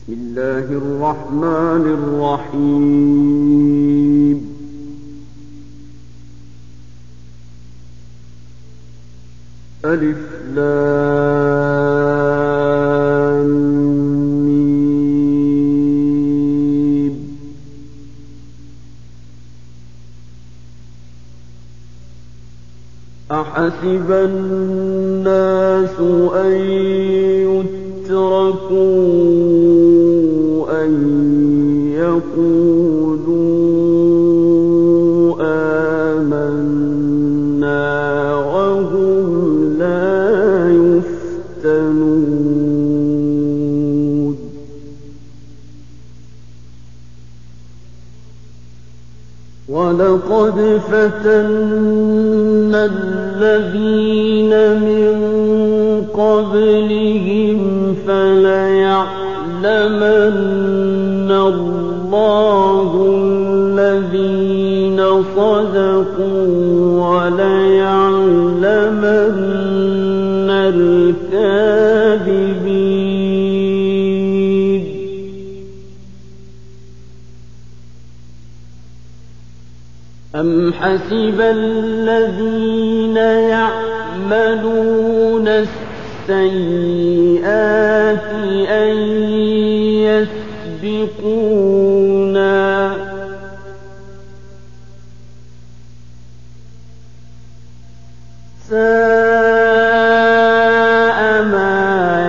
بسم الله الرحمن الرحيم. ألف لام ميم. أحسب الناس أن يتركوا أن يقولوا آمنا وهم لا يفتنون. ولقد فتنا الذين من قبلهم فليعلمن الله الذين صدقوا وليعلمن الكاذبين. أم حسب الذين يعملون السيئات أن يسبقونا ساء ما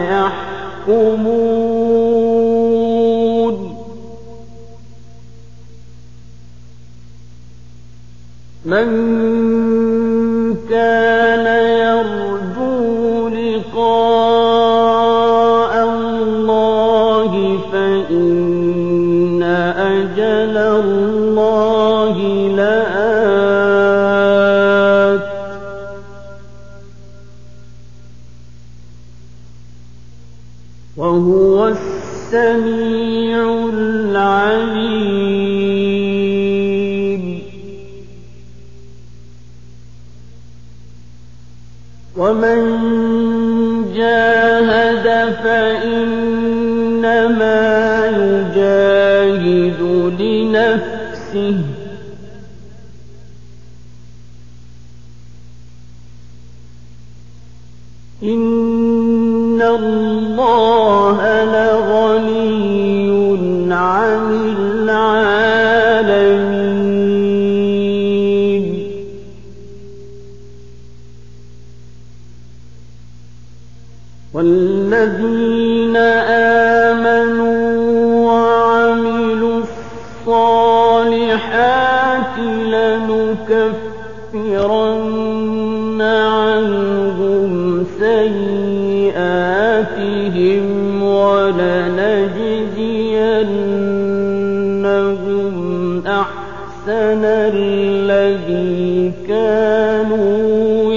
يحكمون. من كان يرجو لقاء الله فإن أجل الله لآت. وهو السميع العليم. ومن جاهد فإنما يجاهد لنفسه. إن الله لغني عن العالمين. والذين آمنوا وعملوا الصالحات لنكفرن عنهم سيئاتهم ولنجزينهم أحسن الذي كانوا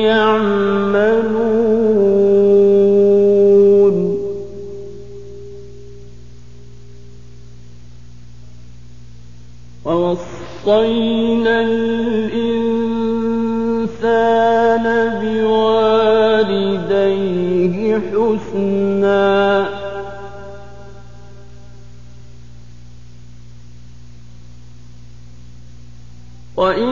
يعملون. ووصينا الإنسان بوالديه حسنا. وإن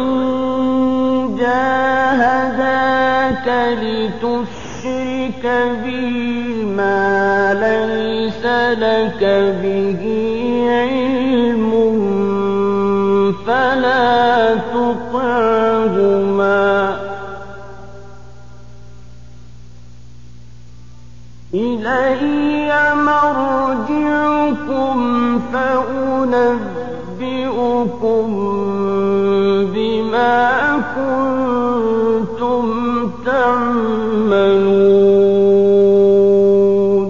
جاهداك لتشرك بي ما ليس لك به علم فلا تطعهما. إلي مرجعكم فأنبئكم بما كنتم تعملون.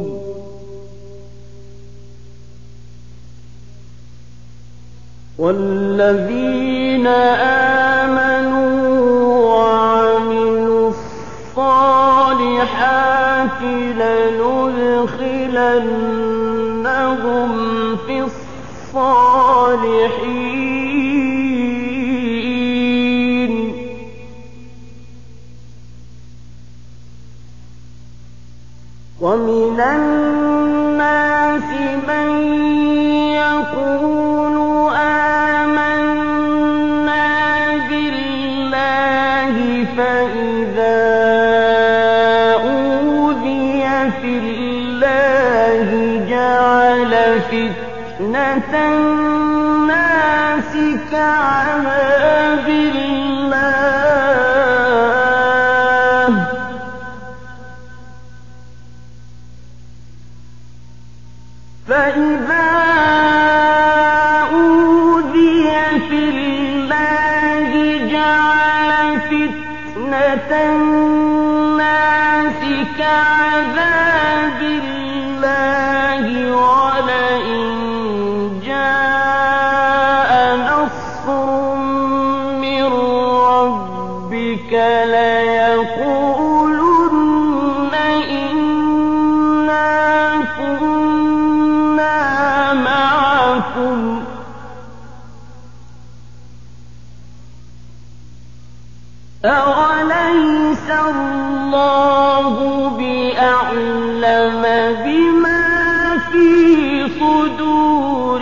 والذين آمنوا وعملوا الصالحات لندخلنهم في الصالحين. ومن الناس من فتنة الناس كعذاب الله فإذا أوذي في الله جعل فتنة الناس كعذاب الله ولئن جاء نصر من ربك ليقولن إنا كنا معكم أوليس الله بأعلم بما في صدور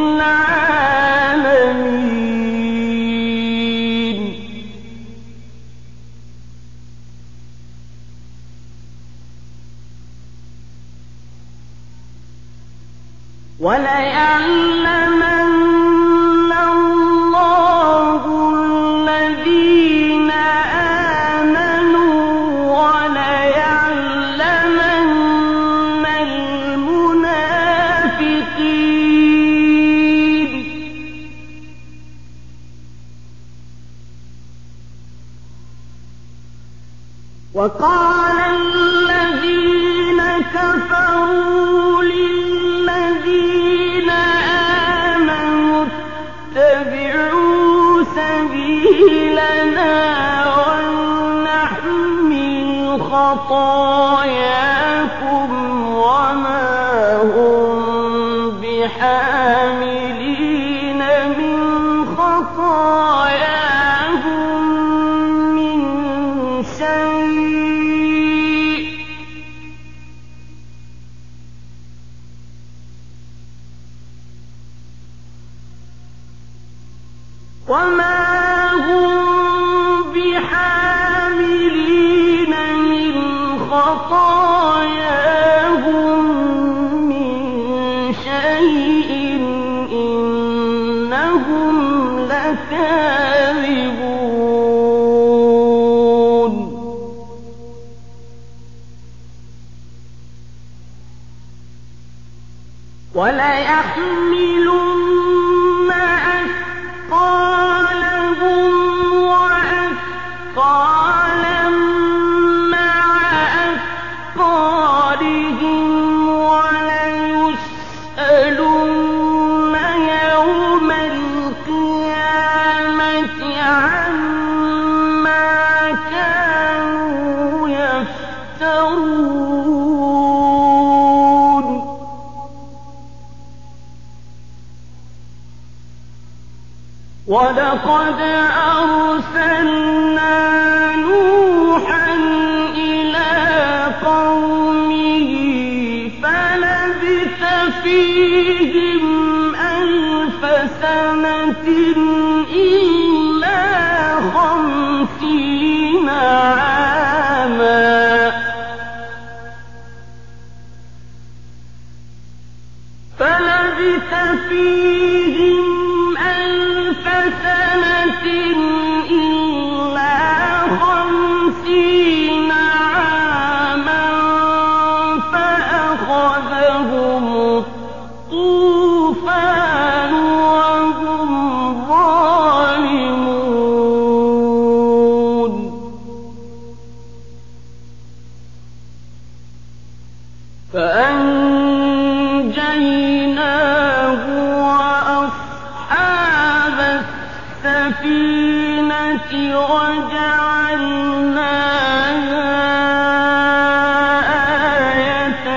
العالمين وليعلمن الله الذين آمنوا وليعلمن المنافقين وقال الذين كفروا للذين آمنوا اتبعوا سبيلنا ولنحمل خطاياكم وما هم بحاملين من خطاياهم من شيء وما هم بحاملين من خطاياهم من شيء إنهم لكاذبون وليحملن أثقالهم وأثقالا مع أثقالهم وليسألن يوم القيامة عما كانوا يفترون ولقد أرسلنا نوحا إلى قومه فلبث فيهم 1000 سنة إلا 50 عاما فلبث فيهم 1000 سنة إلا 50 عاما فأخذهم الطوفان وهم ظالمون فأنجيناه وأصحاب السفينة وجعلناها آية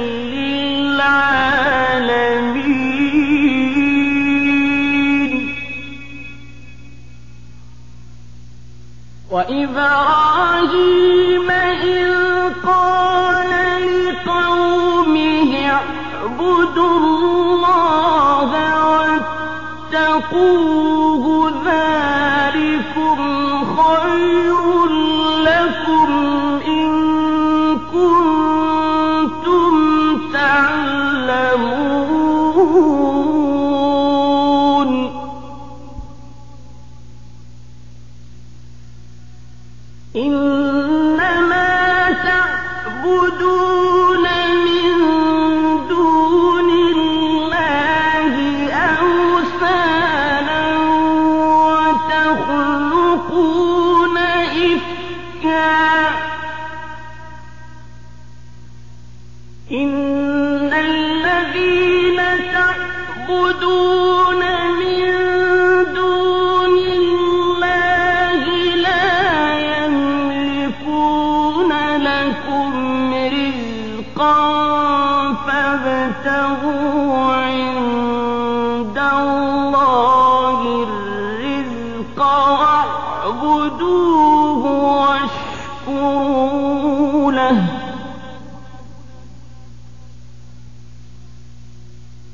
للعالمين وإبراهيم إذ قال لقومه اعبدوا الله واتقوه ذلكم خير لكم إن كنتم تعلمون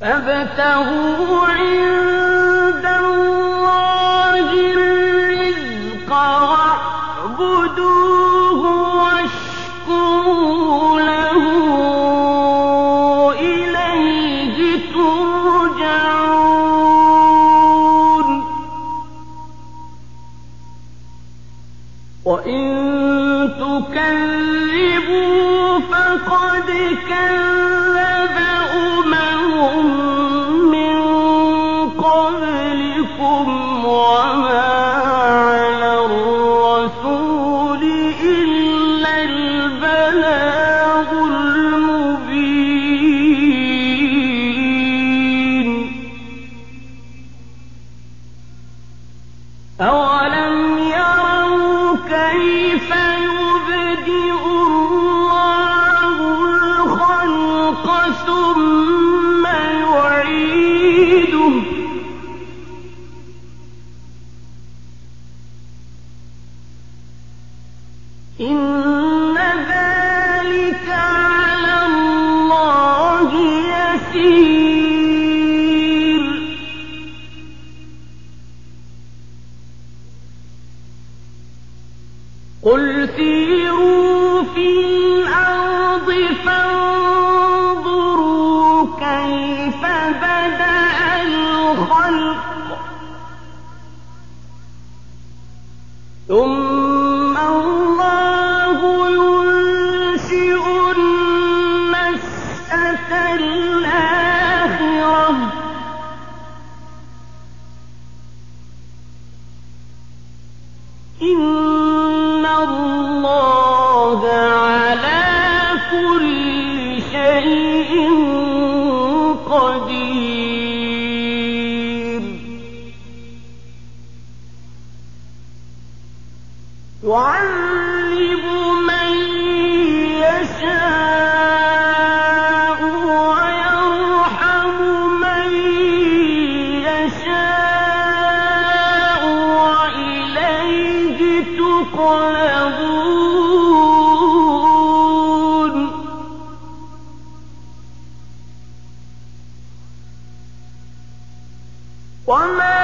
فابتغوا عند الله الرزق واعبدوه واشكروا له إليه ترجعون وإن تكذبوا فقد كذب من قبلكم وما على الرسول إلا البلاغ المبين أولم يروا كيف يبدئ الله الخلق ثم يعيده إن ذلك على الله يسير قل سيروا في الأرض فانظروا كيف بدأ الخلق ثم الله ينشئ النشأة الآخرة إن الله على كل شيء قدير يعذب من يشاء ويرحم من يشاء وإليه تقلبون وما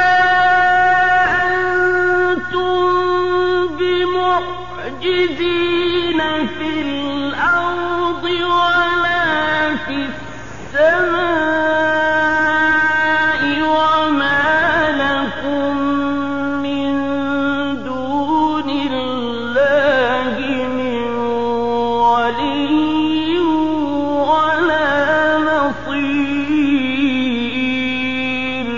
معجزين في الأرض ولا في السماء وما لكم من دون الله من ولي ولا نصير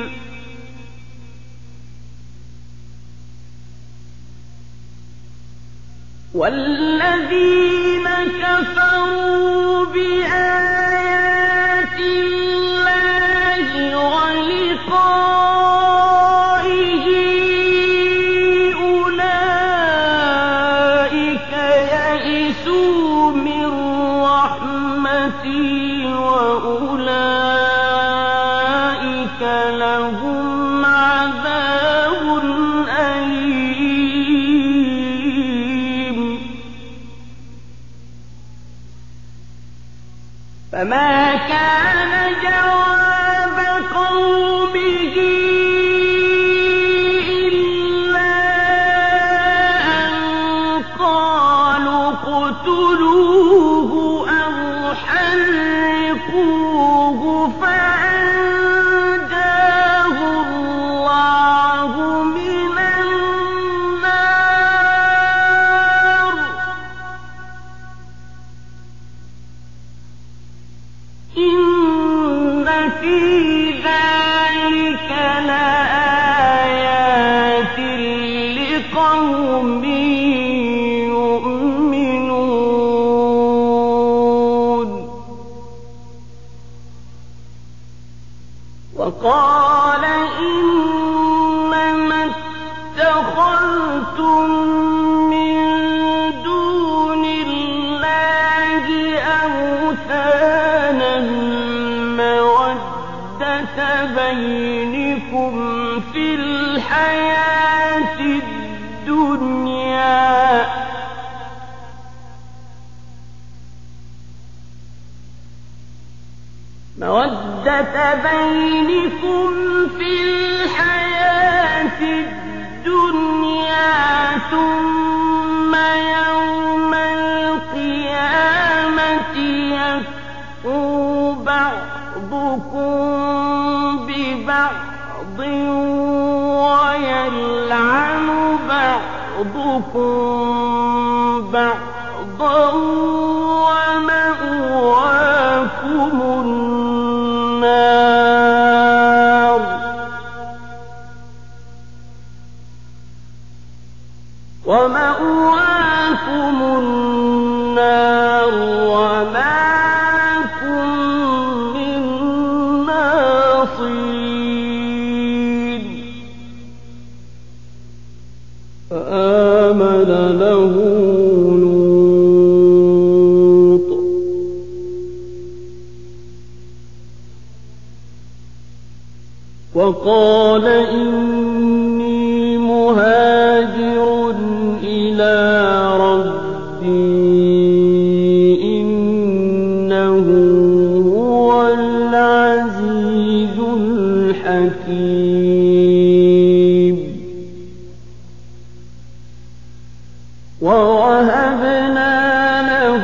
والذين كفروا بآيات الله ولقائه أولئك يئسوا من رحمتي وأولئك لهم عذاب أليم فما كان جواب قومه إلا أن قالوا اقتلوه أو حرقوه فأنجاه الله من النار إن في ذلك لآيات لقوم يؤمنون وقال إنما اتخذتم من دون الله أوثانا مودة بينكم في الحياة الدنيا مودة بينكم في الحياة الدنيا ثم يوم القيامة يكفر بعضكم ببعض ويلعن بعضكم بعضا ومأواكم النار وما لكم من ناصرين فآمن له لوط وقال إني مهاجر إلى ربي إنه هو العزيز الحكيم ووهبنا له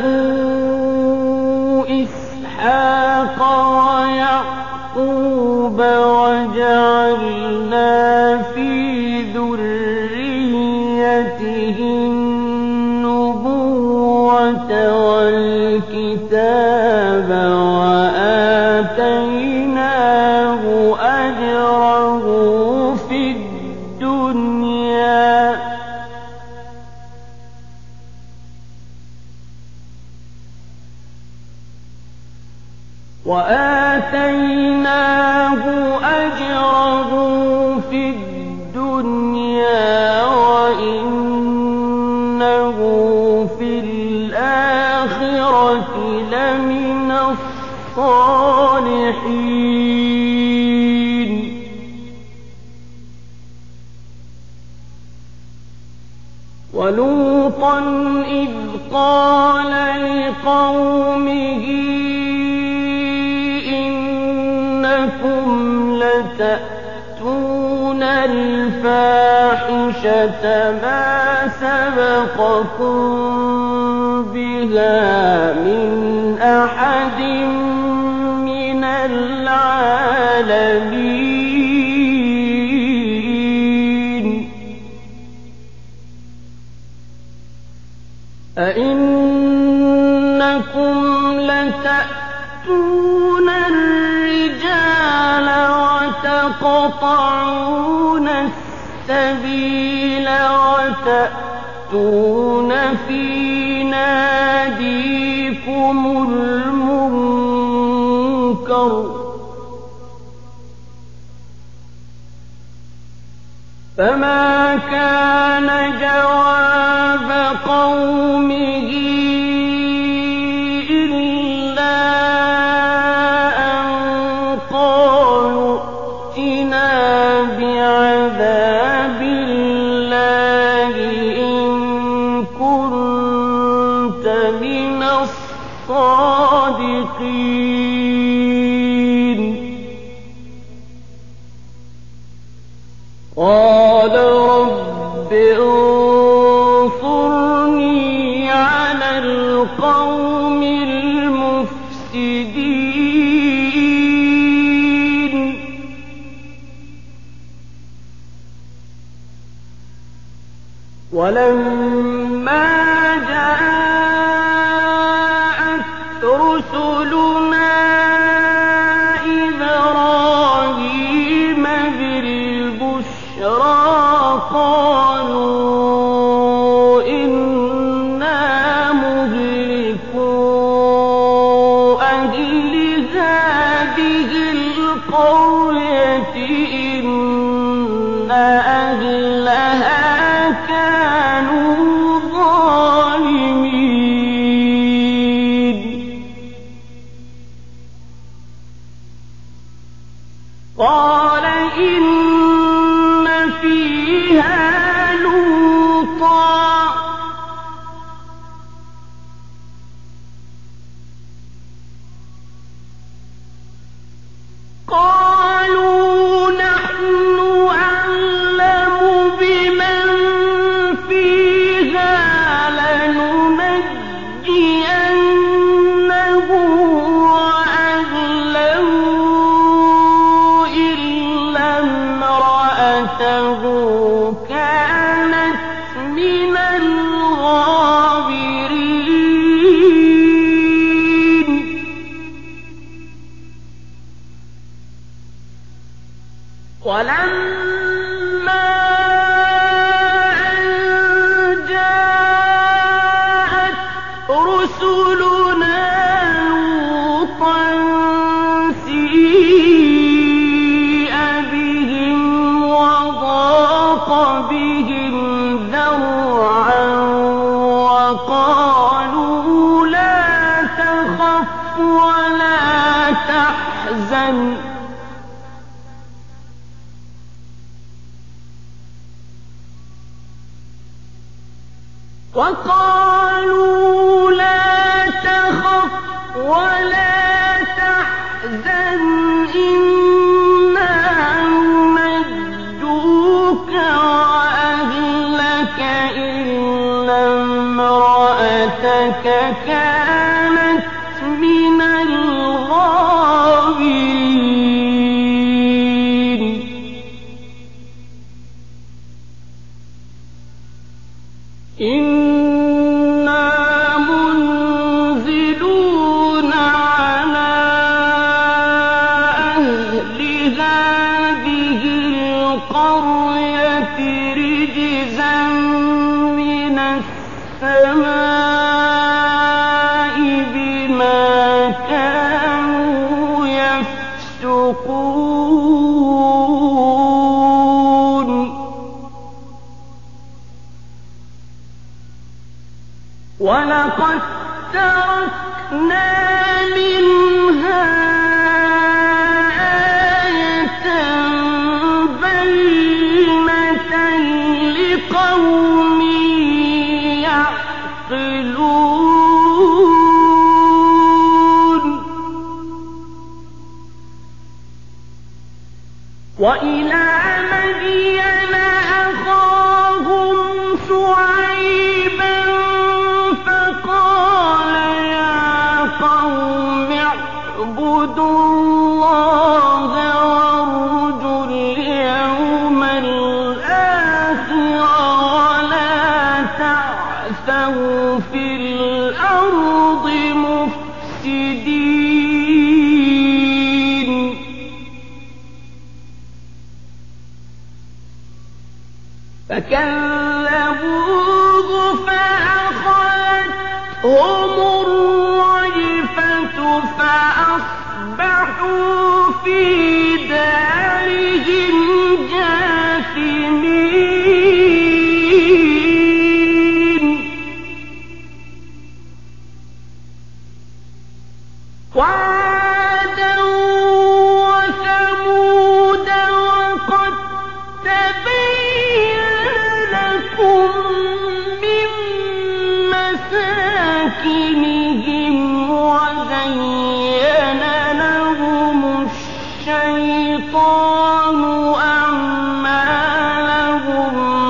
إسحاق ويعقوب وجعلنا في ذريته النبوة والكتاب وآتيناه أجره في الدنيا وإنه في الآخرة لمن الصالحين ولوطا إذ قال لقومه إنكم لتأتون الفاحشة ما سبقكم بها من أحد من العالمين أئنكم لتأتون الرجال وتقطعون السبيل وتأتون في ناديكم المنكر فما كان جواب قومه إلا أن قالوا ائتنا بعذاب الله إن كنت من الصادقين قال رب انصرني على القوم المفسدين ولما جاءت رسلنا إبراهيم بالبشرى قالوا إنا مهلكو أهل هذه القرية إن أهلها كانوا ظالمين قال إن فيها لوطا ولما أن جاءت رسلنا لوطا سيء بهم وضاق بهم ذرعا وقالوا لا تخف ولا تحزن إنا نمدوك وأهلك إلا امرأتك كانت من الغابرين إنا منزلون على أهل هذه القرية رجزا من السماء بما كانوا يفسقون ولقد تركنا منها آية بينة لقوم يعقلون وإلى مدين أخاهم شعيبا فقال يا قوم اعبدوا الله وارجوا اليوم الآخر ولا تعثوا في الأرض مفسدين فكذبوه فأخذتهم الرجفة فأصبحوا في دارهم جاثمين وعادا وثمود وقد تبين لكم من مساكنهم وزين لهم الشيطان أعمالهم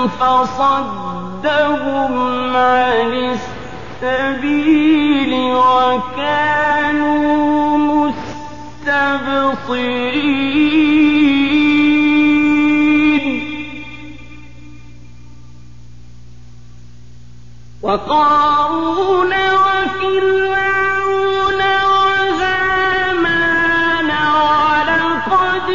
فصدهم عن السبيل وكانوا مستبصرين وقارون وفرعون وهامان ولقد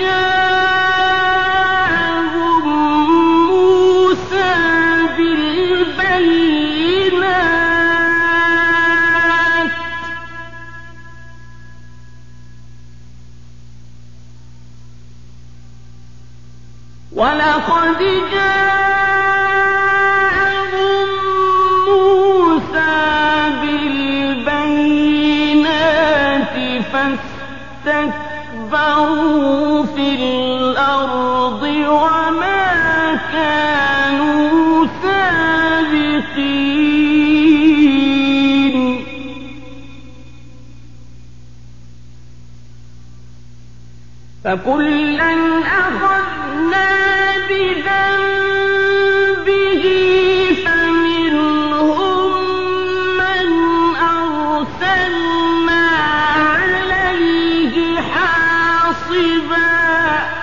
جاءهم موسى بالبينات ولقد جاءهم موسى بالبينات فاستكبروا في الأرض وما كانوا سابقين فكلا أخذنا بذنبه فمنهم من أرسلنا عليه حاصبا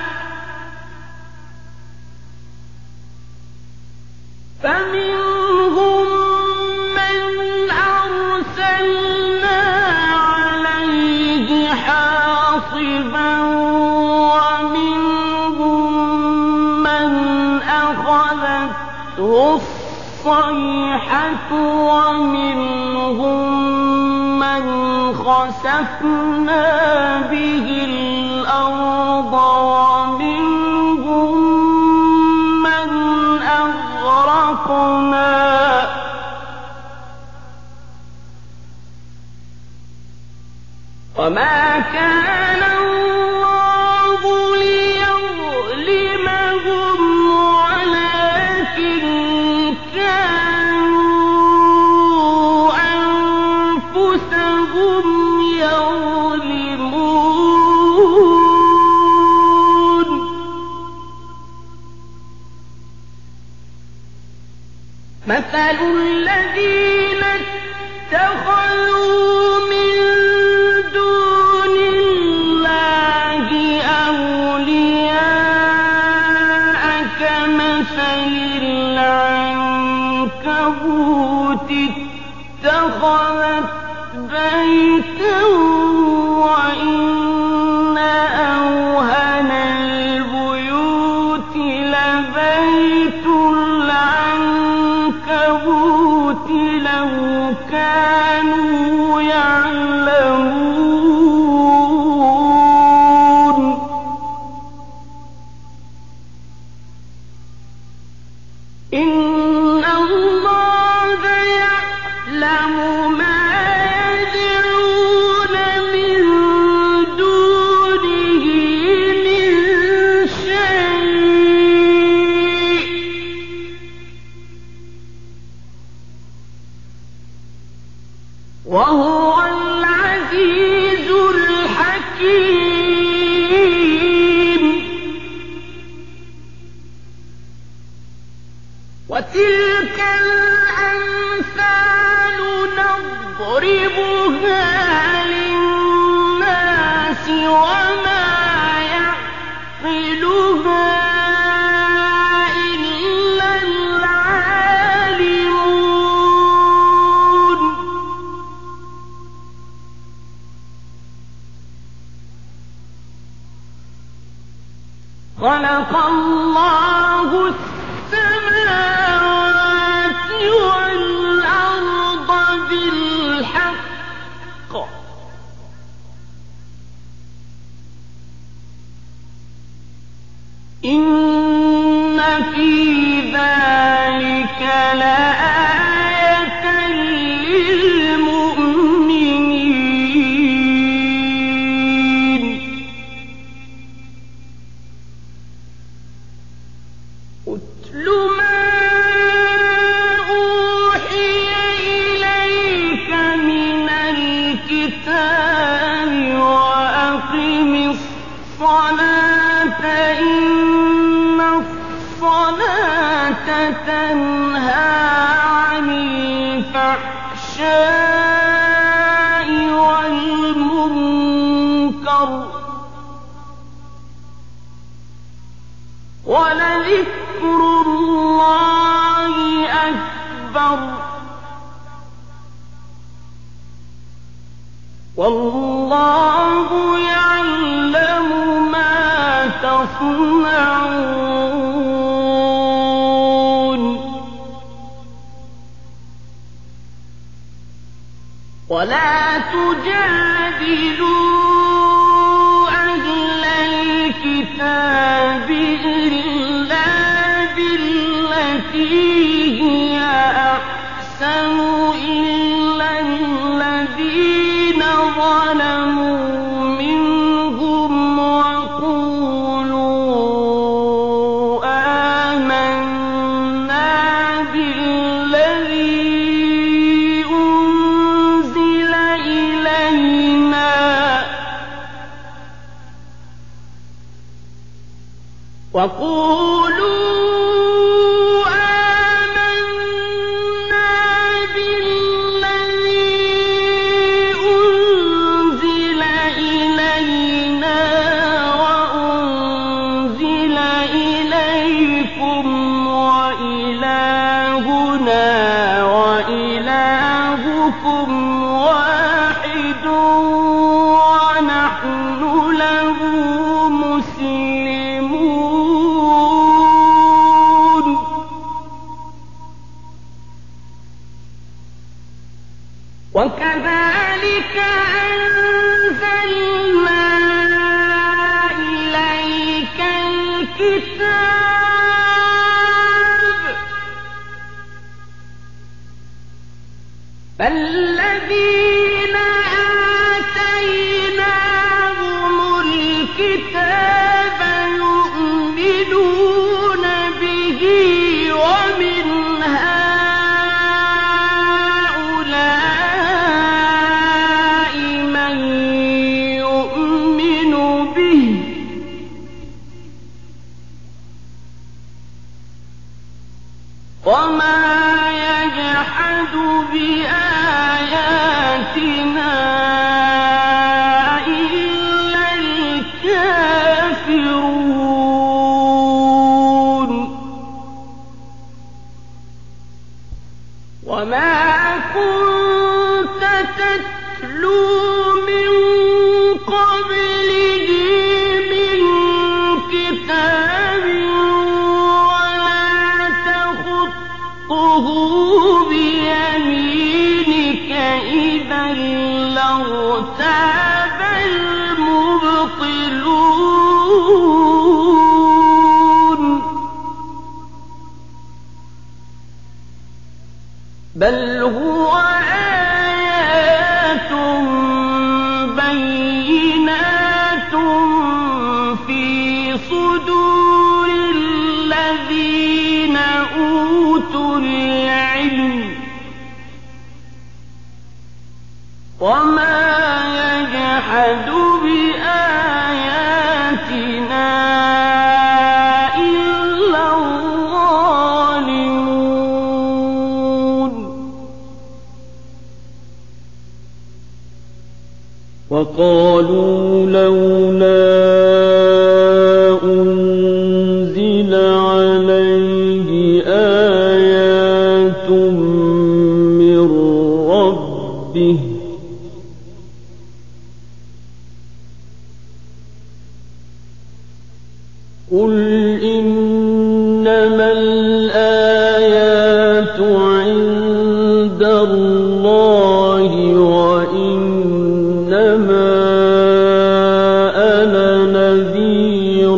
فمنهم من أرسلنا عليه حاصبا ومنهم الصيحة ومنهم من خسفنا به الأرض ومنهم من أغرقنا وما كان الله ليظلمهم ولكن كانوا أنفسهم يظلمون مثل الذين اتخذوا من دون الله أولياء كمثل العنكبوت اتخذت بيتا وإن أوهن البيوت لبيت العنكبوت لو كانوا يعلمون إن الله يعلم ما يدعون من دونه من شيء وهو العزيز الحكيم وتلك الأمثال نضربها للناس وما يعقلها إلا العالمون خلق الله السماوات والأرض بالحق إن في ذلك لآية للمؤمنين اتل ما أوحي إليك من الكتاب وأقم الصلاة إن الصلاة تنهى عن الفحشاء والمنكر ولذكر الله أكبر والله يعلم ما تصنعون ولا تجادلوا أهل الكتاب إلا بالتي هي أحسن إلا الذين ظلموا منهم وقولوا آمنا بالذي أنزل إلينا وأنزل إليكم وإلهنا وإلهكم واحد ونحن له مسلمون الكتاب يؤمنون به ومن هؤلاء من يؤمن به وما يجحد بآياتنا إلا الكافرون وما كنت تتلو من قبله من كتاب ولا تخطه بيمينك إذا لارتاب المبطلون بل هو آيات بينات في صدور الذين أوتوا العلم وما يجحد بآياتنا إلا الظالمون وقالوا لولا أنزل عليه آيات من ربه قل إنما الآيات عند الله وإنما أنا نذير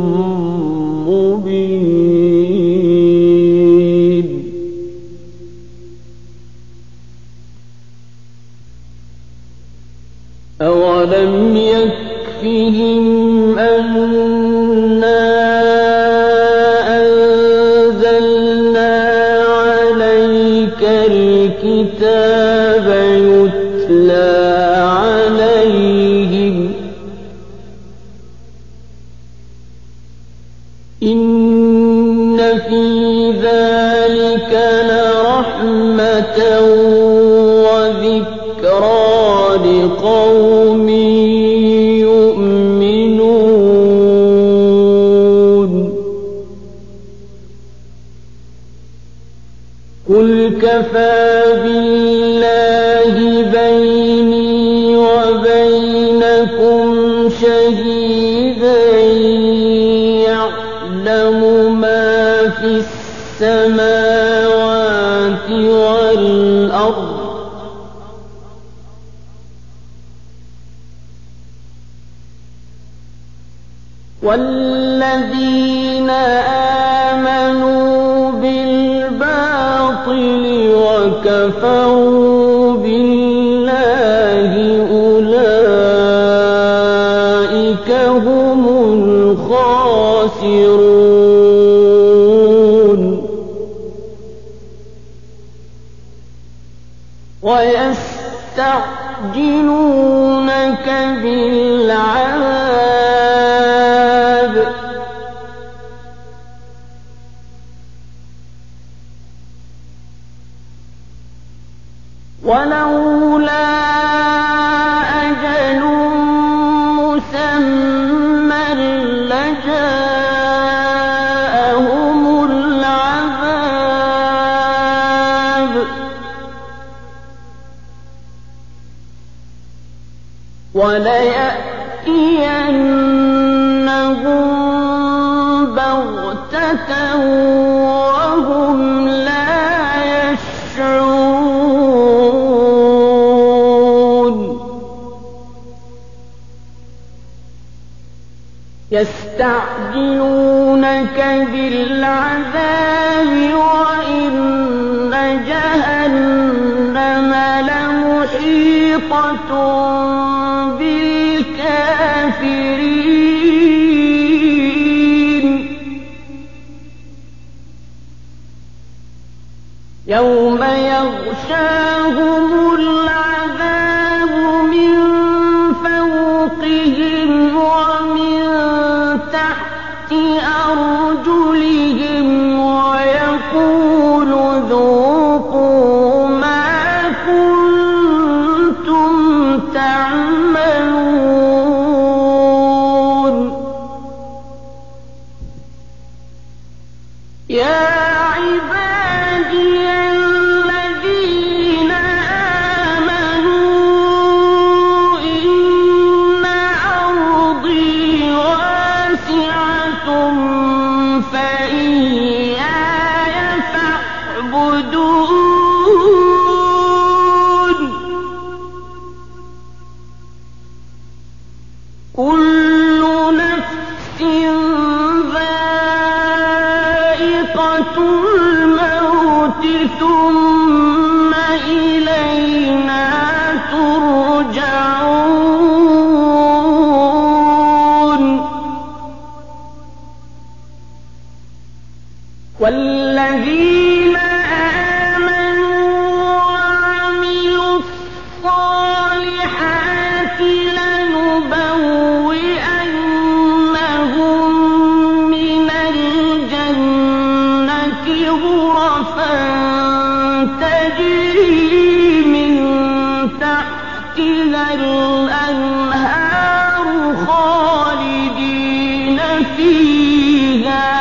مبين أولم يكفهم أنا أنزلنا عليك الكتاب يتلى عليهم إن في ذلك لرحمة وذكرى لقوم يؤمنون قل كفى بالله بيني وبينكم شهيدا يعلم ما في السماوات والأرض والذين آمنوا بالباطل وكفروا بالله أولئك هم الخاسرون ويستعجلونك بالعذاب ولولا أجل مسمى لجاءهم العذاب وليأتينهم بغتة وهم لا يشعرون يستعجلونك بالعذاب وإن جهنم لمحيطة بالكافرين يوم يغشاهم العذاب من فوقهم ومن تحت أرجلهم ويقول ذوقوا ما كنتم تعملون يا عبادي الذين آمنوا إن أرضي واسعة فإياي فاعبدون كل نفس ذائقة الموت ثم إلينا ترجعون والذين آمنوا وعملوا الصالحات لنبوئنهم من الجنة غرفا تجري من تحتها الأنهار خالدين فيها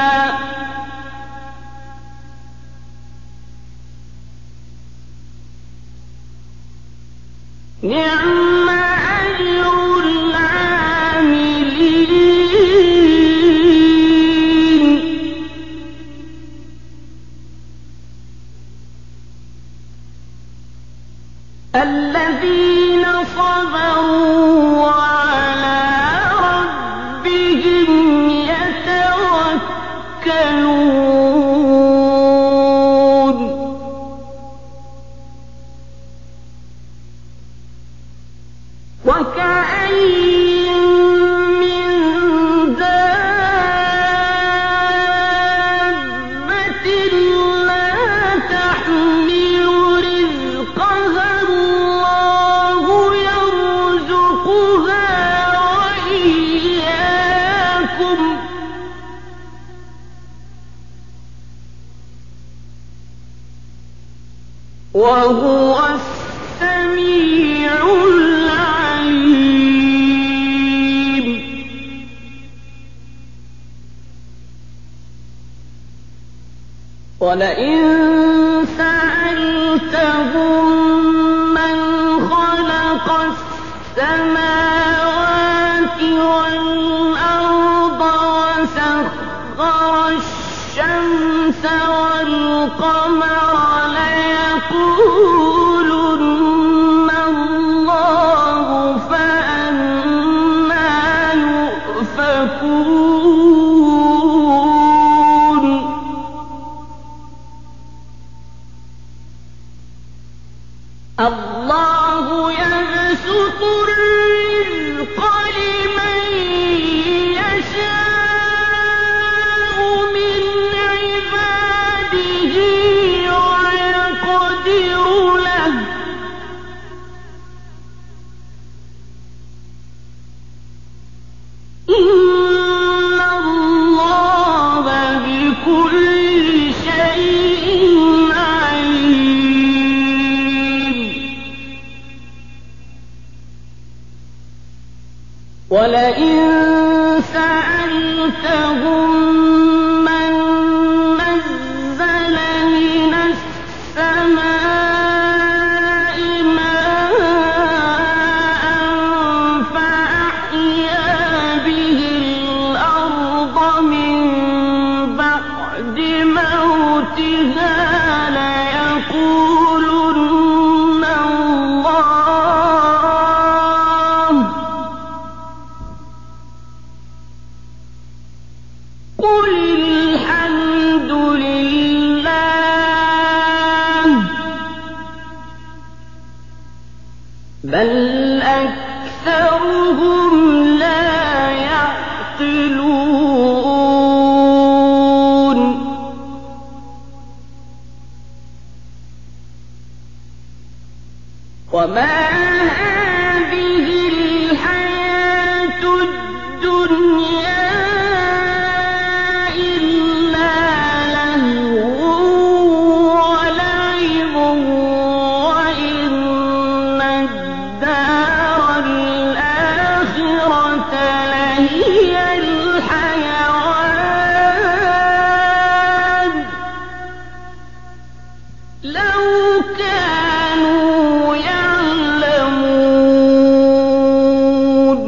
نعم أجر العاملين الذين صبروا وعلى ربهم يتوكلون وكأين من دابة لا تحمل رزقها الله يرزقها وإياكم وهو السميع العليم ولئن سألتهم من خلق السماوات والأرض وسخر الشمس والقمر ليقولن الله فأنى يؤفكون الله يبسط الرزق لمن يشاء من عباده ويقدر له إن الله بكل شيء عليم ولئن سألتهم من نزل من السماء ماء فأحيا به الأرض من بعد موتها ليقولن الله قل الحمد لله بل أكثرهم لا يعقلون وما هذه الحياة الدنيا إلا لهو ولعب وإن الدار الآخرة لهي الحيوان لو كانوا يعلمون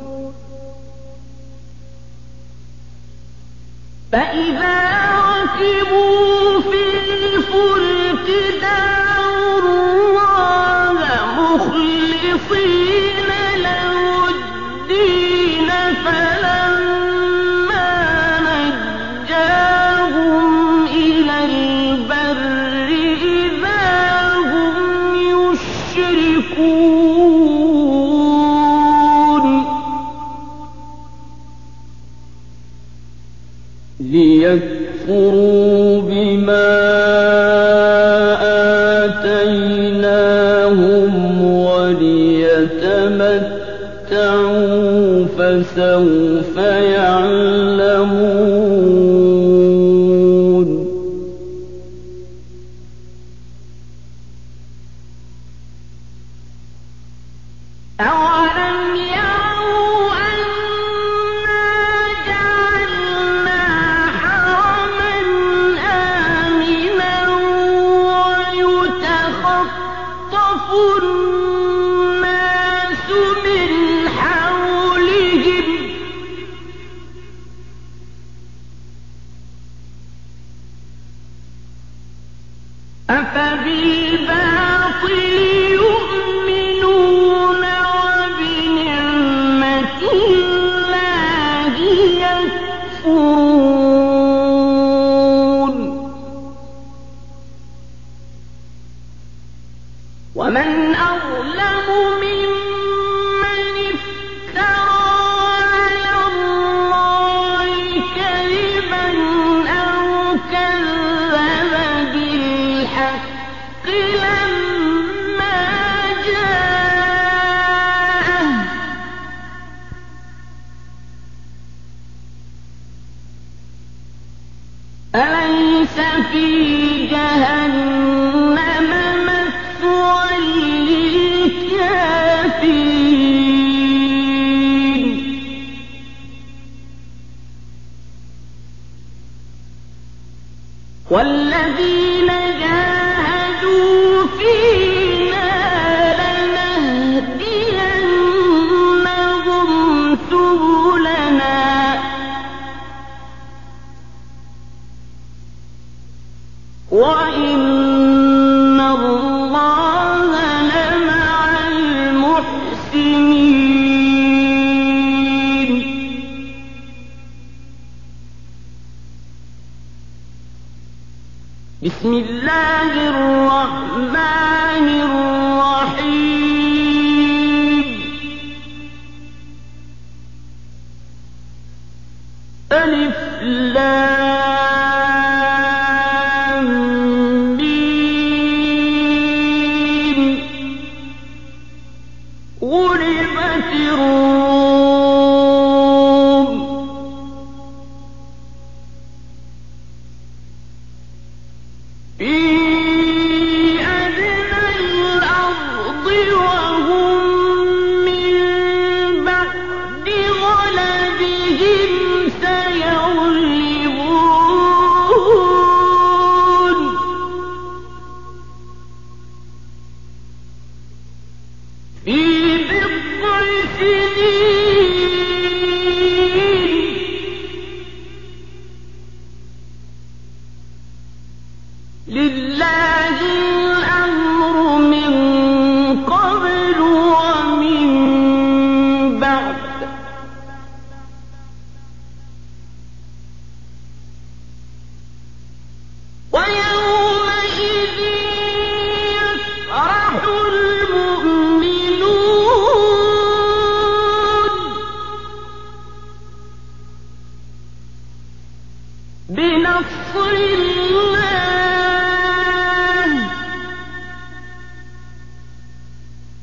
فإذا ركبوا في الفلك دعوا الله مخلصين له الدين فلما نجاهم إلى البر إذا هم يشركون ليكفروا بما آتيناهم وليتمتعوا فسوف يعلمون أولم يروا أنا جعلنا حرما آمنا ويتخطف الناس من حولهم أفبالباطل يؤمنون وبنعمة الله يكفرون ومن أظلم ممن افترى على الله كذبا أو كذب بالحق لما جاءه أليس في جهنم مثوى للكافرين والذين جاهدوا فينا لنهدينهم سبلنا وإن الله لمع المحسنين بسم الله الرحمن الرحيم ألف لام ميم غلبت الروم في أدنى الأرض وهم من بعد غلبهم سيغلبون في بضع سنين لله الأمر من قبل ومن بعد ويومئذ يفرح المؤمنون بنصر الله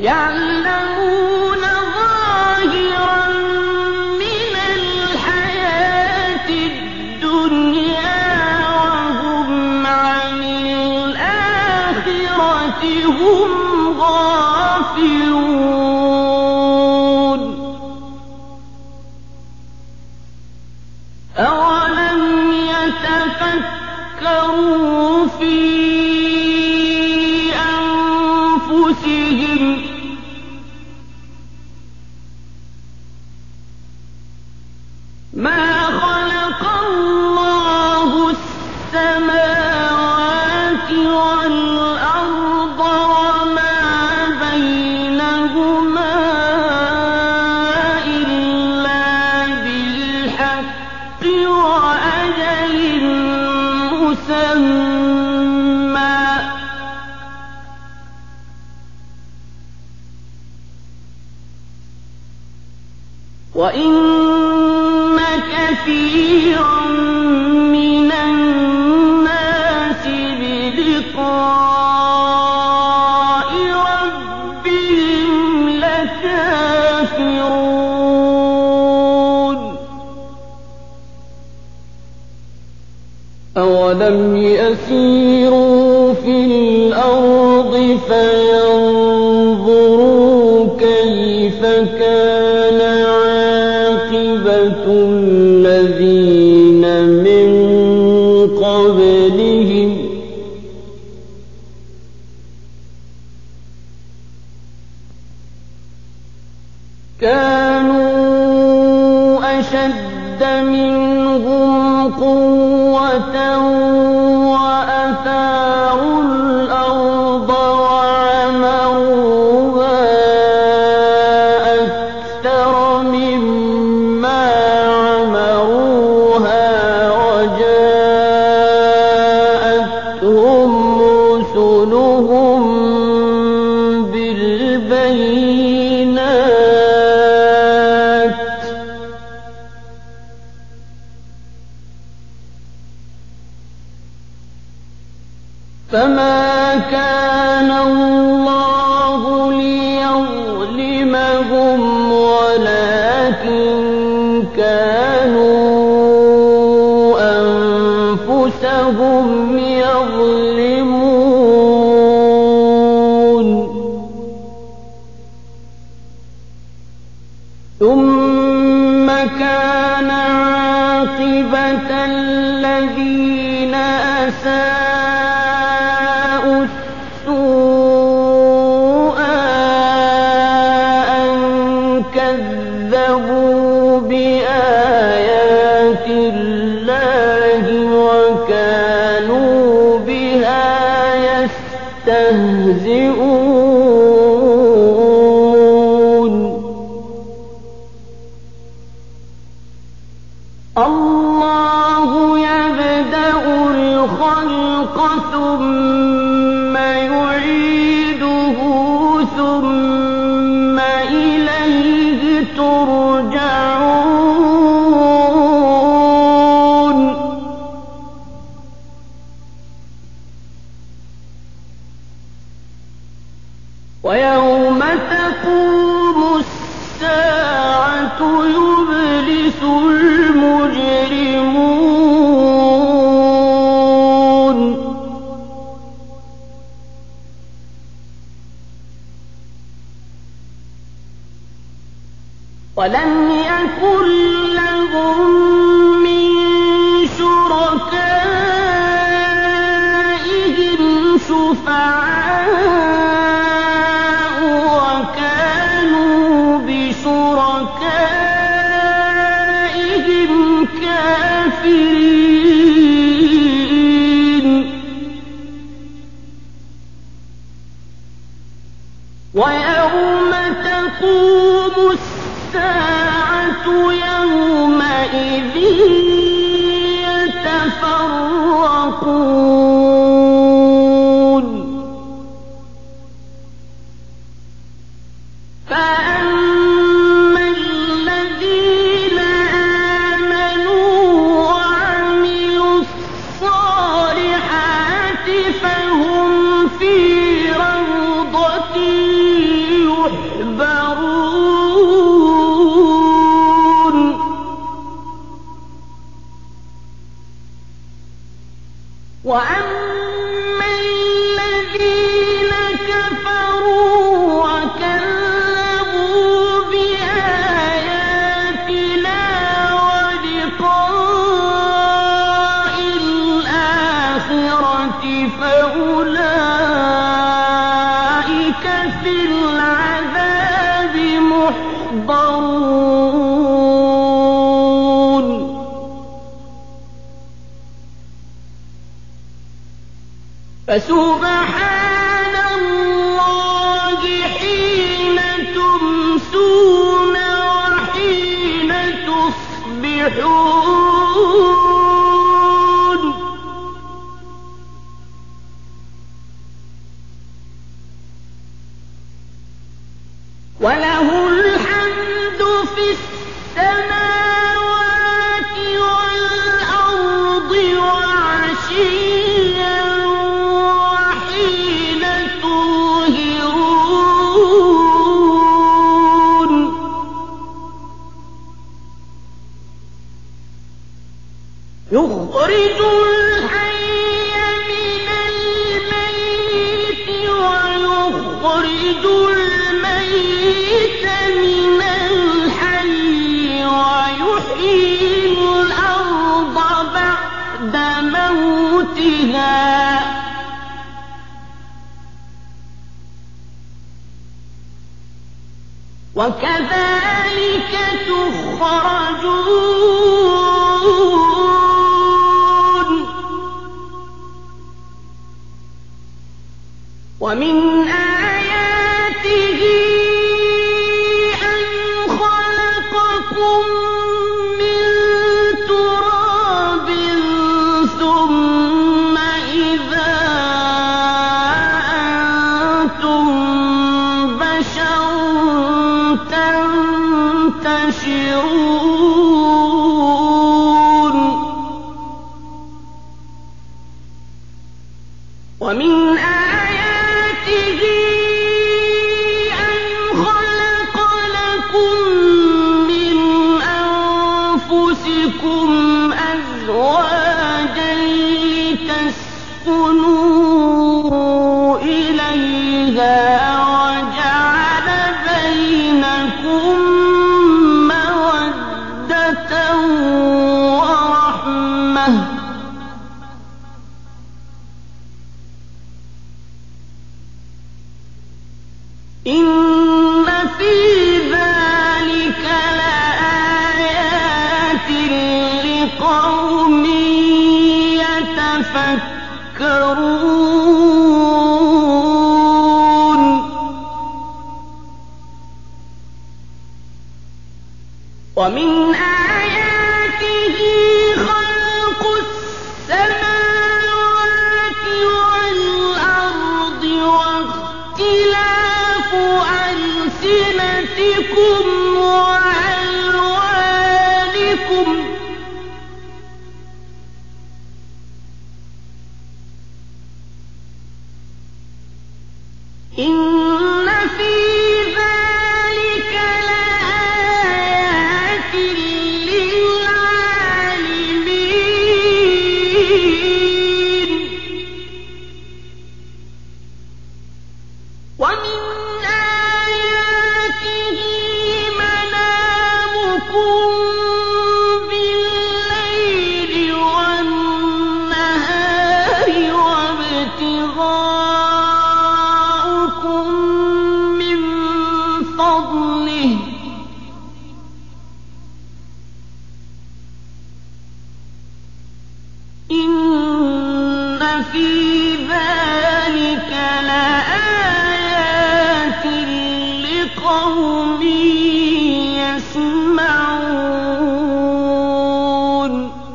يعلمون ظاهرا من الحياة الدنيا وهم عن الآخرة هم غافلون أولم يتفكروا في أنفسهم ما خلق الله السماوات والأرض وما بينهما إلا بالحق وأجل مسمى وإن كثيرا من الناس بلقاء ربهم لكافرون أولم يسيروا في الأرض فينظروا كيف كان عاقبة الذين من قبلهم كانوا أشد منهم قوة وأثاروا الأرض وعمروها أكثر مما عمروها وجاءتهم رسلهم بالبينات فما كان الله ليظلمهم ولكن كانوا أنفسهم يظلمون ثم كان عاقبة الذين أساءوا السوء أن كذبوا بآيات الله وكانوا بها يستهزئون الله يبدأ الخلق ثم يعيده ثم إليه ترجعون ويوم تقوم الساعة يبلس المجرمون ولم يكن لهم من شركائهم شفعاء وكانوا بشركائهم كافرين ويوم تقوم الساعة يومئذ يتفرقون فأما الذين آمنوا وعملوا الصالحات فهم في روضة أولئك في العذاب محضرون فسبحان الله حين تمسون وحين تصبحون وله الحمد في السماوات والأرض وعشيا وحين تظهرون يخرج الحي من الميت ويخرج الميت من الحي ويحيي الأرض بعد موتها وكذلك تخرجون ومن آياته أن خلقكم من تراب ثم إذا أنتم بشر تنتشرون ومن آياته أن خلق لكم من أنفسكم أزواجا لتسكنوا إليها وجعل بينكم مودة ورحمة إن في ذلك لآيات لقوم يتفكرون ومن آياته خلق السماوات والأرض واختلاف ألسنتكم وألوانكم إن في ذلك لآيات للعالمين ومن آياته منامكم بالليل والنهار وابتغاؤكم من فضله إن في ذلك لآيات لقوم يسمعون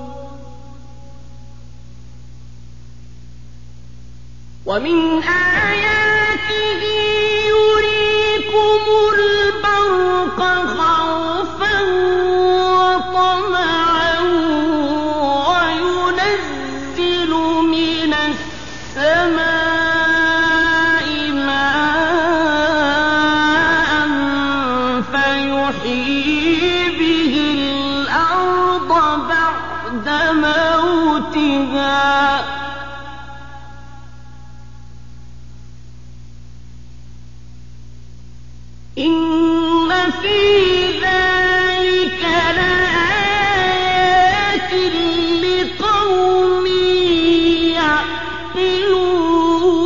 ومن آياته يريكم البرق خوفا وطمعا وينزل من السماء ماء فيحيي به الأرض بعد موتها إن في ذلك لآيات لقوم يعقلون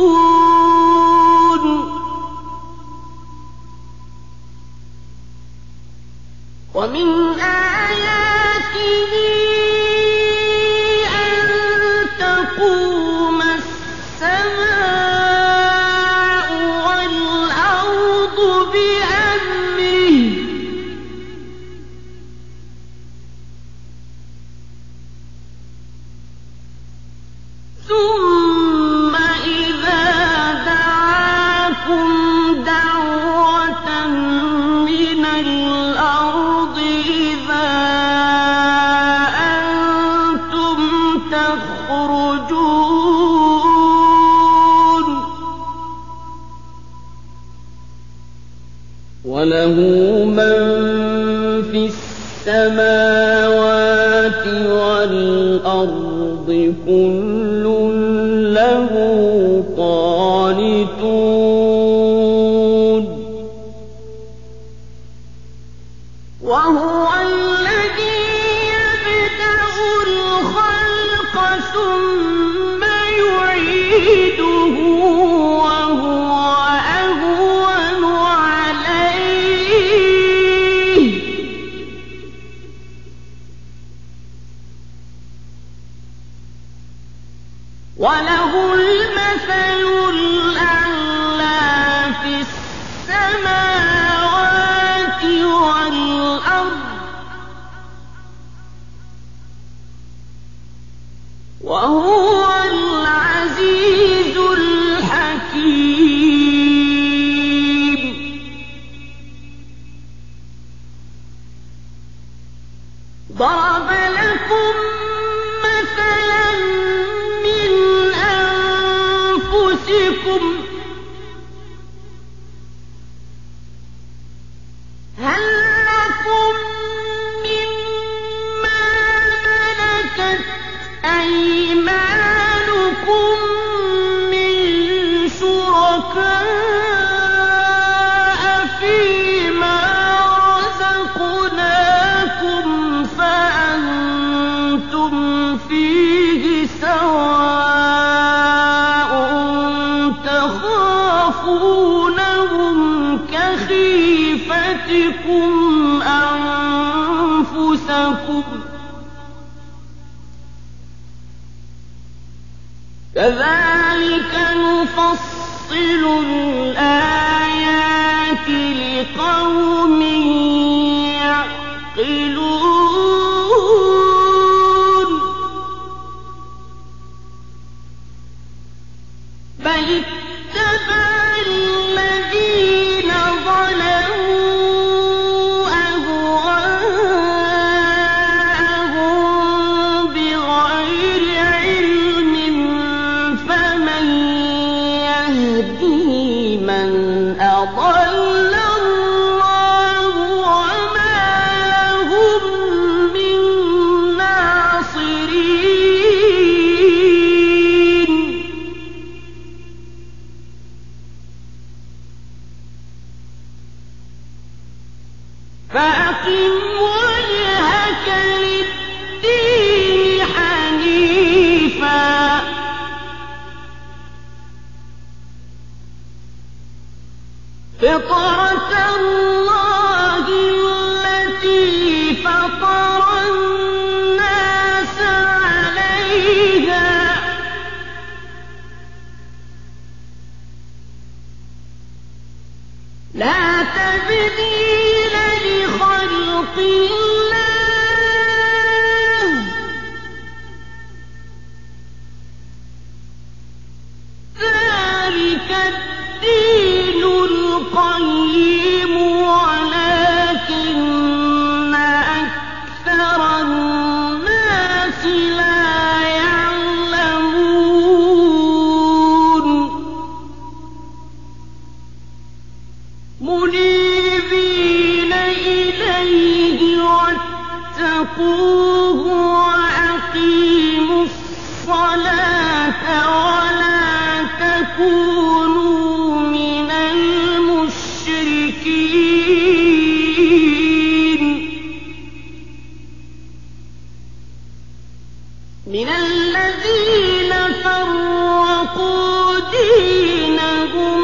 وله من في السماوات والأرض كل له قانتون وهو الذي يبدأ الخلق ثم يعيده وهو أهون عليه وله المثل الأعلى في السماوات والأرض وهو العزيز الحكيم ضرب لكم مثلا من أنفسكم هل لكم مما ملكت أيمانكم من شركاء فيما رزقناكم فأنتم فيه سواء تخافونهم كخيفتكم أنفسكم كذلك نفصل الآيات لقوم يعقلون بل اتبع الذين ظلموا أهواءهم بغير علم فمن يهدي من أضل الله وما هم من ناصرين فأقم وجهك للدين حنيفا فطرة الله التي فطر الناس عليها لا تبديل لخلق الله ذلك الدين القيم ولكن أكثر الناس لا يعلمون منيبين إليه واتقوه وأقيموا الصلاة ولا تكونوا من المشركين من الذين فرقوا دينهم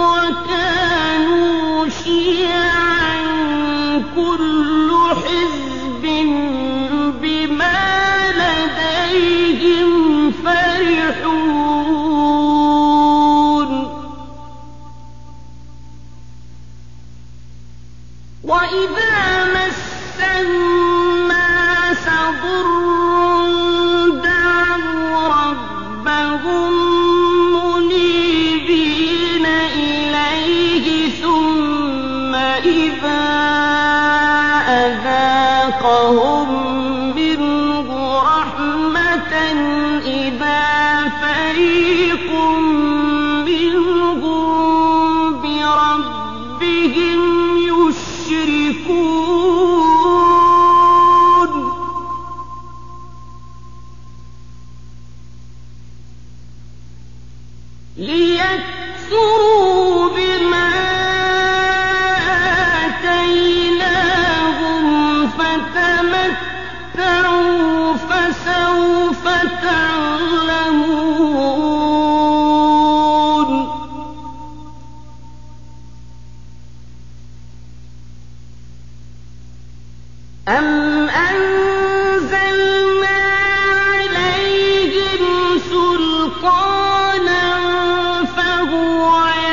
وكانوا شيعا كل حزب بما لديهم فرحون وإذا مس الناس ضر دعوا ربهم منيبين إليه ثم إذا أذاقهم منه رحمة إذا فريق منهم بربهم يشركون ليكفروا بما آتيناهم فتمتعوا فسوف تعلمون أم أنزلنا عليهم سلطانا فهو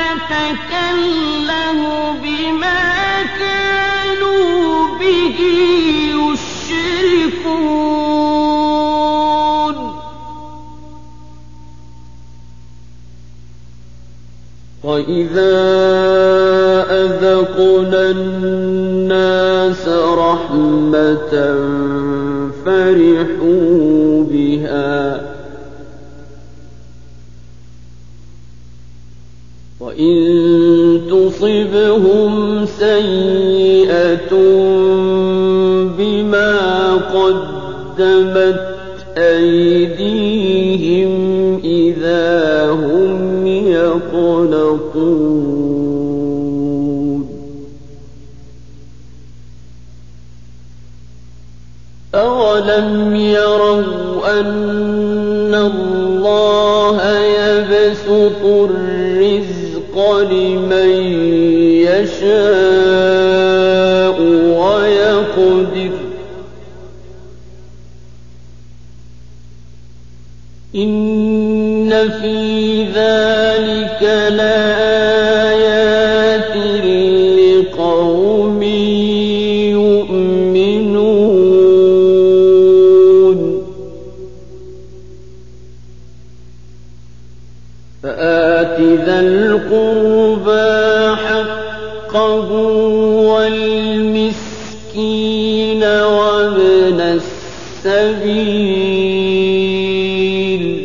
يتكلم بما كانوا به يشركون وإذا أذقنا الناس رحمة فرحوا بها وإن تصبهم سيئة بما قدمت أيديهم إذا هم يقنطون أولم يروا أن الله يبسط الرزق لمن يشاء ويقدر إن في ذلك لآيات لقوم يؤمنون فآت ذا القربى حقه والمسكين وابن السبيل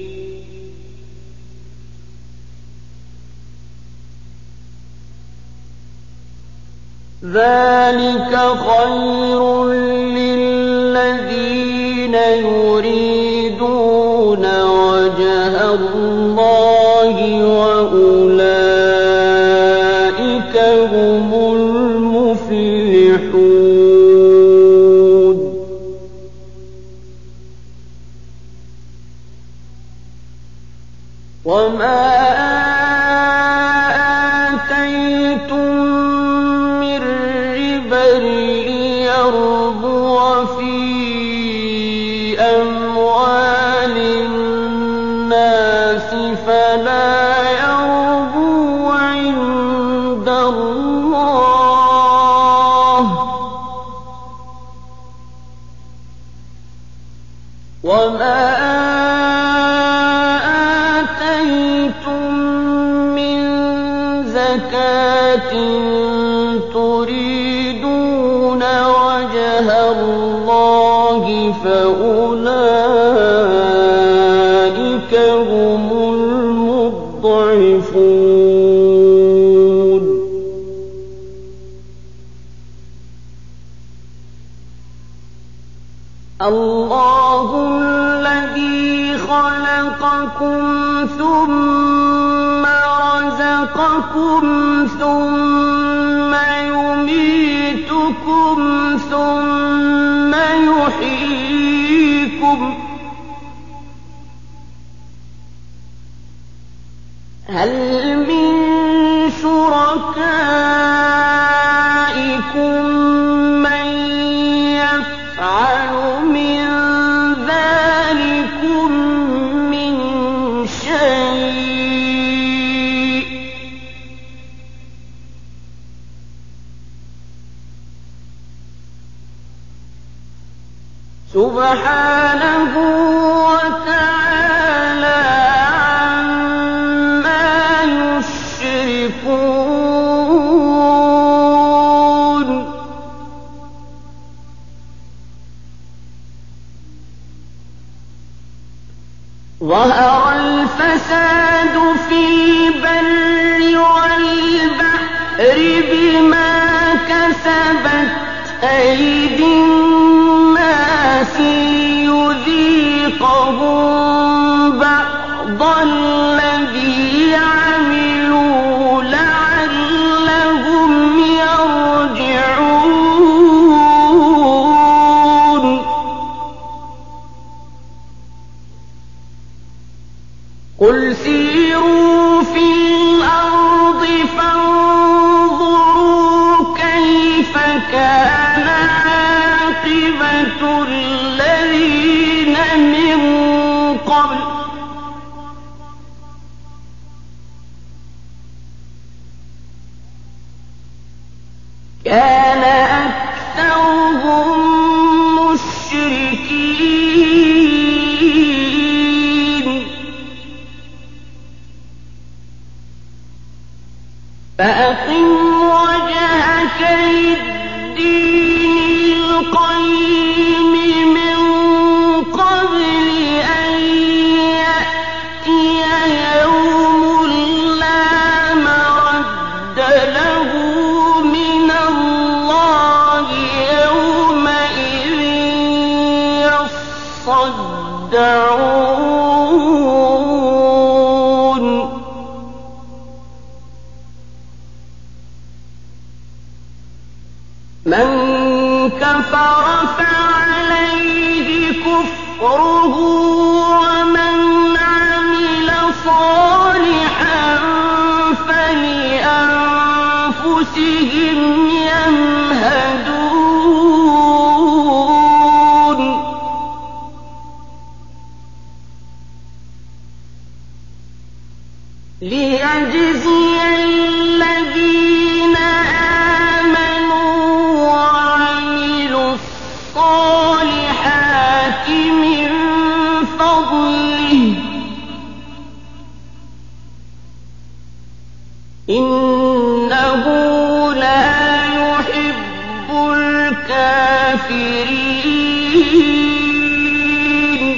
ذلك خير للذين يريدون وجه الله وأولئك هم المفلحون وما آتيتم من ربا ليربو في أموال الناس فلا يربو عند الله وما آتيتم من زكاة تريدون وجه الله فأولئك هم المضعفون الله الذي خلقكم ثم رزقكم ثم يميتكم ثم يحييكم هل من شركائكم من يفعل من ذلكم من شيء سبحانه وتعالى عما يشركون ظهر الفساد في البر والبحر بما كسبت أيدي الناس ليذيقهم بعض الذي عملوا كان أكثرهم مشركين فأقم وجهك للدين القيم من قبل أن يأتي يوم لا مرد له من الله يومئذ يصدعون من كفر فعليه كفره ومن عمل صالحا فلأنفسهم يمهدون ليجزي الذين آمنوا وعملوا الصالحات من فضله إنه لا يحب الكافرين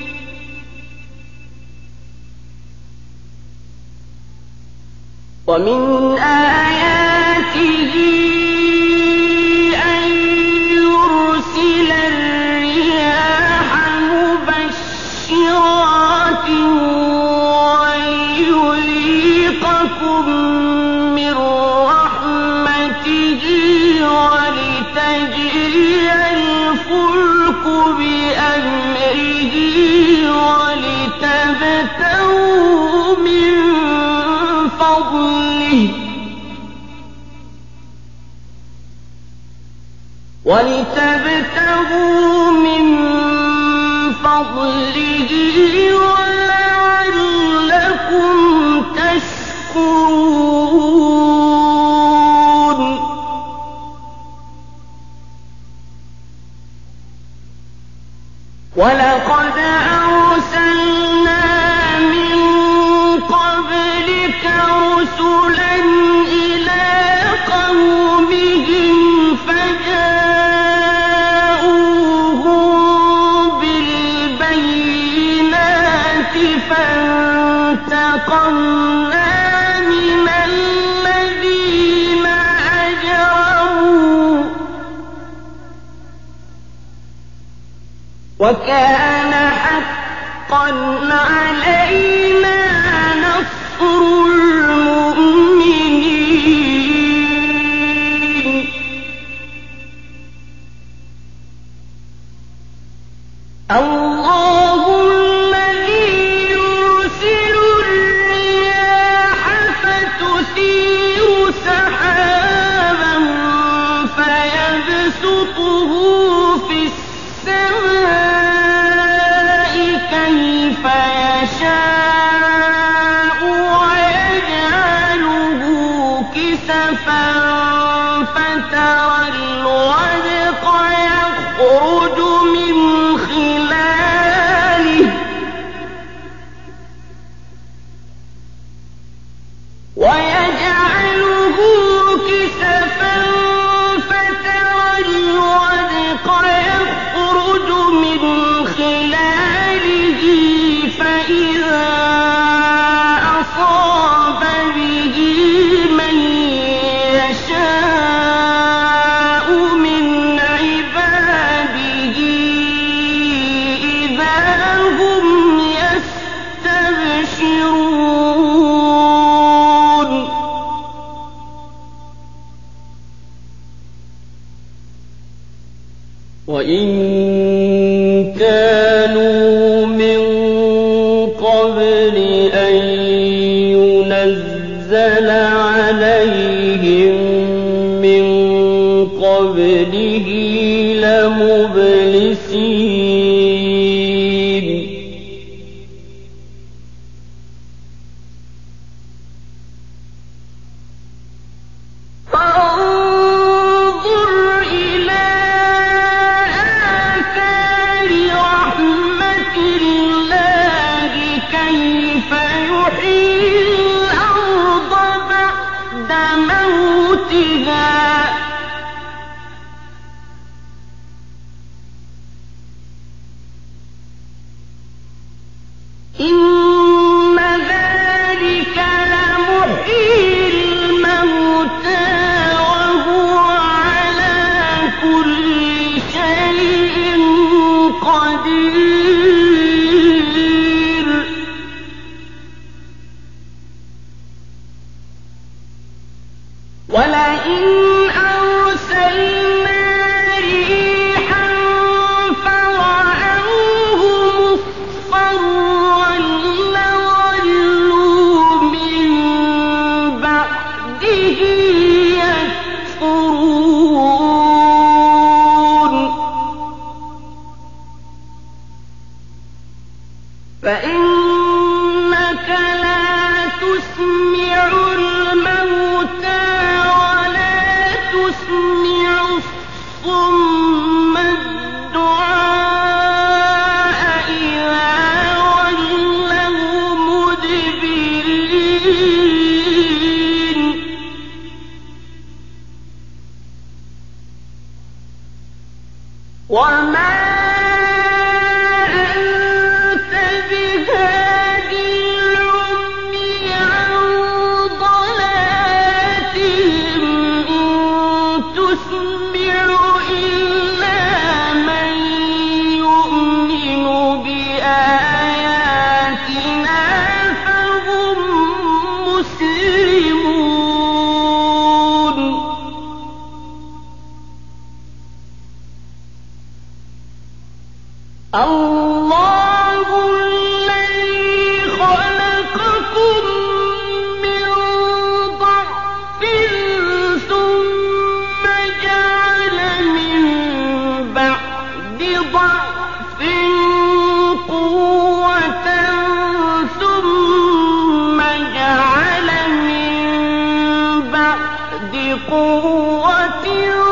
ومن آياته أن يرسل الرياح مبشرات ويذيقكم من رحمته ولتجري الفلك بأمره ولتبتغوا من فضله ولعلكم تشكرون ولقد أرسلنا من قبلك رسلا إلى قومهم فجاءوهم بالبينات فانتقمنا من الذين أجرموا وكان حقا علينا نصر المؤمنين الله الذي يرسل الرياح فتثير سحابا فيبسطه في السماء كيف يشاء ويجعله كسفا فترى الودق يخرج من خلاله فإذا أصاب به من يشاء من عباده إذا هم يستبشرون وإن كانوا من قبل أن ينزل عليهم من قبله لمبلسين فانظر ولئن أرسلنا ريحا فرأوه مصفرا لظلوا من بعده يكفرون فإنك لا تسمع الموتى ولا تسمع الصم الدعاء إذا ولوا مدبرين وما أنت بهاد العمي عن ضلالتهم إن تسمع إلا من يؤمن بآياتنا فهم مسلمون الله الذي خلقكم من ضعف ثم جعل من بعد ضعف قوة ثم جعل من بعد قوة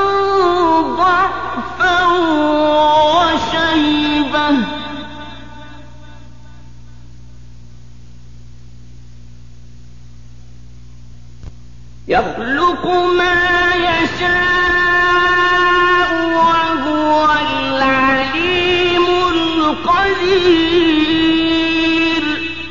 ضعفا وشيبة يخلق ما يشاء وهو العليم القدير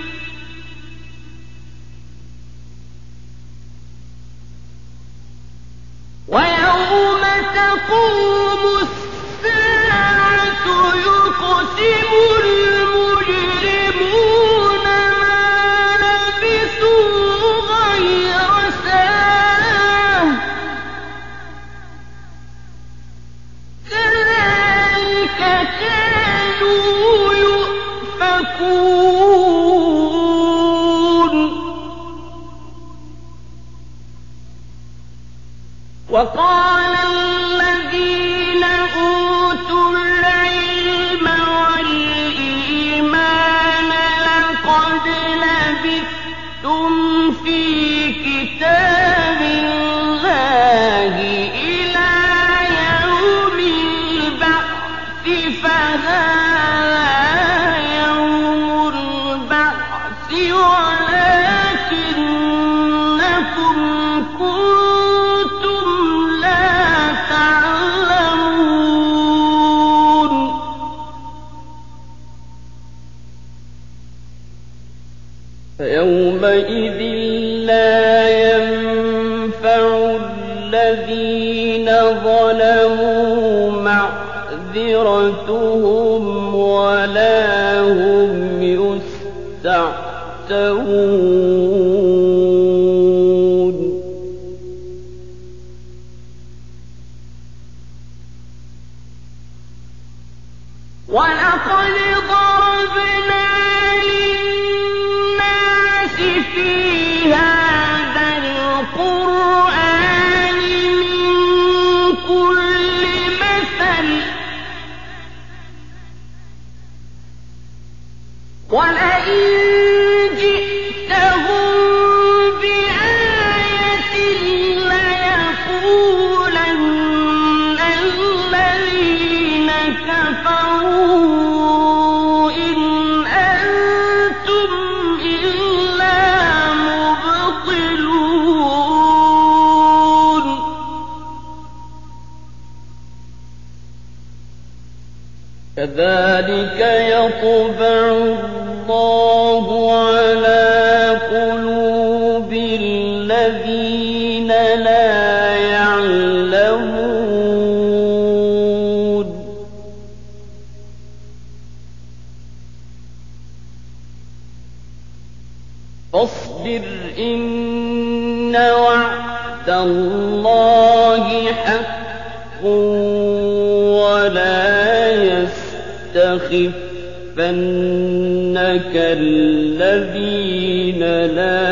ويوم تقوم الساعة يقسم المجرمون ما لبثوا غير ساعة كذلك كانوا يؤفكون وقال الذين أوتوا العلم والإيمان لقد لبثتم في كتاب الله إلى يوم البعث فهذا يوم البعث ولكنكم كنتم لا تعلمون فيومئذ لا ينفع الذين ظلموا معذرتهم ولا هم يستعتبون ولقد ضربنا للناس في هذا القرآن من كل مثل ولئن جئتهم بآية ليقولن الذين كفروا إن أنتم إلا مبطلون كذلك يطبع الله على قلوب الذين لا يعلمون فاصبر إن وعد اللَّهِ حَقٌّ وَلَا يَسْتَخِفَّنَّكَ الَّذِينَ لَا